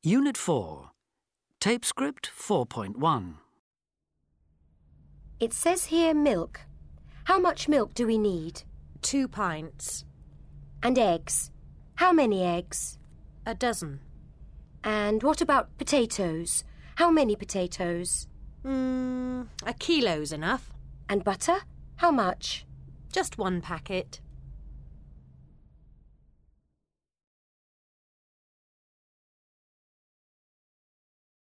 Unit 4. Tape script 4.1. It says here milk. How much milk do we need? 2 pints. And eggs. How many eggs? A dozen. And what about potatoes? How many potatoes? A kilo's enough. And butter? How much? Just 1 packet.